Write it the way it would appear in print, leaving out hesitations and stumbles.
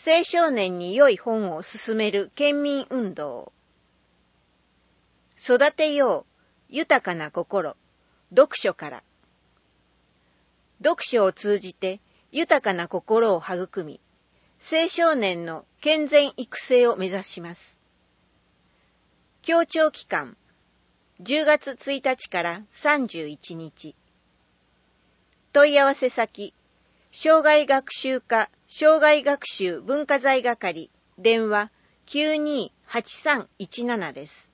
青少年に良い本を勧める県民運動。育てよう豊かな心、読書から。読書を通じて豊かな心を育み、青少年の健全育成を目指します。協調期間、10月1日から31日。問い合わせ先、生涯学習課生涯学習文化財係、電話928317です。